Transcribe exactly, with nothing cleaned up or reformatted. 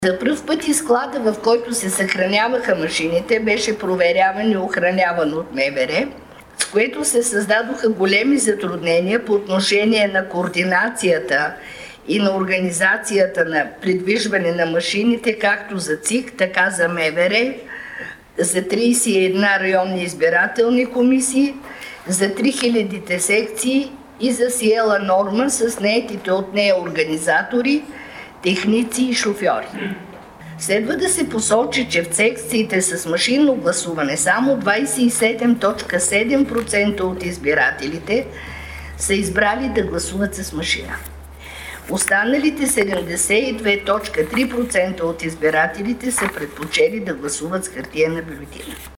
За пръв път и склада, в който се съхраняваха машините, беше проверяван и охраняван от МВР, с което се създадоха големи затруднения по отношение на координацията и на организацията на придвижване на машините, както за ЦИК, така за МВР, за тридесет и една районни избирателни комисии, за три хиляди секции и за Сиела Норма с наетите от нея организатори, техници и шофьори. Следва да се посочи, че в секциите с машинно гласуване само двадесет и седем цяло и седем процента от избирателите са избрали да гласуват с машина. Останалите седемдесет и две цяло и три процента от избирателите са предпочели да гласуват с хартиена бюлетина.